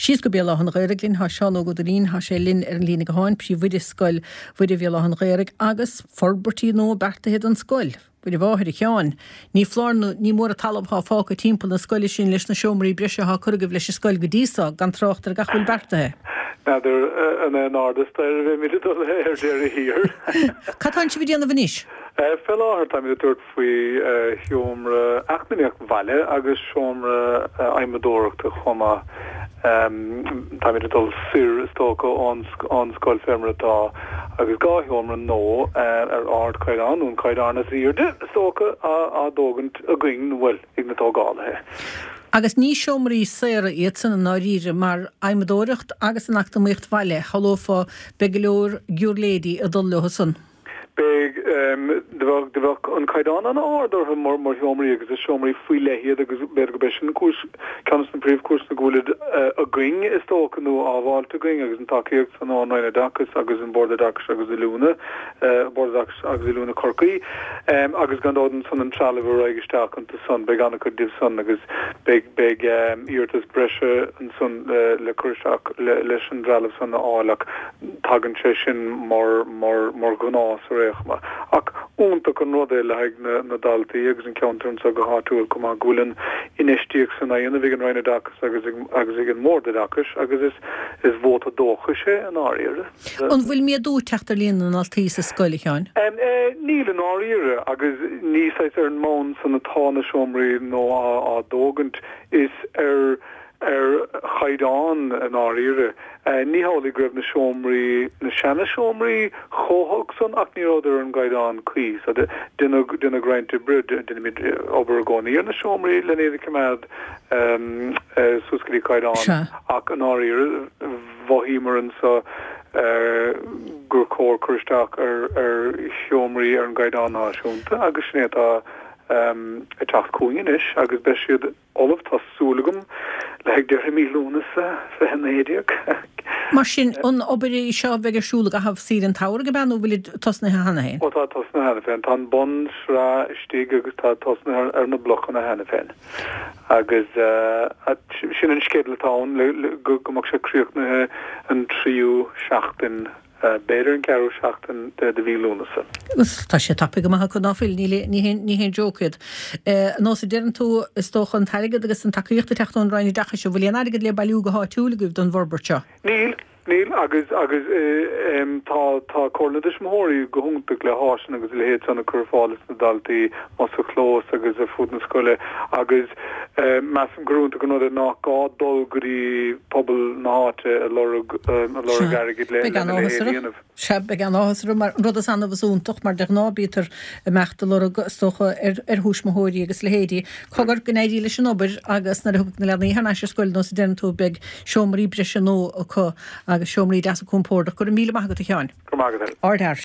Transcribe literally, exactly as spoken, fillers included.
Sios go béla an réireglinn há seán ó go darín há sé linn ar an lína go háin, sí bhuiidir scoil bhuiidir béla an réireg agus forbertí nó bertahead an scoil. Bhuiidir bháthir i cheáin. Ní flárnú ní mór a talamh há fáca timppla na scoile sin leis na seomraí breise há curgah leis scoil go dísa gan trocht ar gachfuil bertathe. Nadir an an artist er vi mit to her there here. Catáin si bhí an bhaníis? Fel áhar tá mi dúirt faoi siomra achnaíoch bhaile agus siomra aimimeadóireachta chuma tá mi dul sir istócha an scoil fermratá agus gá siomra nó ar ard caidán ún caidán a sírde istócha a dógant a gring bhfuil ag natá gálathe. Agus ní seomraí séra iad san an áíre mar aimimeadóireacht agus an achtamíocht bhaile chalófa begelóir giúrlédi a dul lehasan. Big um de de an caidán an áardar ha mar mar siomraí agus a siomraí faoi lehiad agus beir go beis an cúrs canas an príomh cúrs na gúlid a gring is tócha nó ábháilte gring agus an takeíocht san ánaine dachas agus an borda dachas agus i lúna borda dachas agus i lúna Corcaí um agus gandádan san an tralibh aigisteach an ta san beag anna chu dibh san agus big big um íortas breise an san le chuirteach leis an dralibh san na álaach tagan sé sin mar mar mar gunás ma ach únta an rodé le haig na na daltaí agus an ceantarn sa go háúil cum a gúlan inistíoch san aana bhí an roiine dachas agus agus ag an mórda dachas agus is is bhóta dócha sé an áíire. An bhfuil mé dú teachtar líon an altaí sa scoileáin? Níl an áíire agus níosáis ar an món san na tána siomraí nó á dógant is ar ar chaidán an áíire. Ní hálaí greibh na siomraí na seanna siomraí chóthg san ach ní ráidir an gaidán cuí so duna duna grainte brid duna mid obair a gcónaí ar na siomraí le néad cumad suscailí caidán ach an áíire bhímaran sa gur cór chuirteach ar ar siomraí ar an gaidán náisiúnta agus snéad um a tacht cúinis agus be siad olaf tásúlagum le heag deir mí lúna sa hennéideach. Mar sin an obair seo bheith arsúla a hafh sír an táir go ben ó bhfuil tosna hena féin? Ó tá tosna hena féin, tá bon rá istíg agus tá tosna ar na blochan a hena féin. Agus sin an scéadla táin go gomach sé críoch an tríú seachtain beidir an ceú seachtain de bhí lúnasa. Tá sé tappa go maitha chun áfil ní hén jócad. Nó sé dean tú is tócha an taigad agus an takeíochta teachtain roiinní dachas se bhfuil aigad le bailú go háitiúla goibh don bhorbairt. Níl Níl agus agus tá tá cornadis mórí go húnta le hásin agus le héad sanna curfálas na daltaí mas a chlós agus a fud na scoile agus meas an grúnta go nóidir nach gá dulgurí pobl náte a lorug garigid le héanamh. Se be an áhasú mar rud a sanna bhsúntaach mar de nábítar a meachta lorug stocha ar húsmóirí agus le héadí. Cogur gnéidí leis an obair agus na thug na lenaí hena sé scoil nó sa den tú beag seomraí breise nó a chu agus siomraí deas a compórda chu míle maithagat a cheáin. Go maithagat. Ardheir.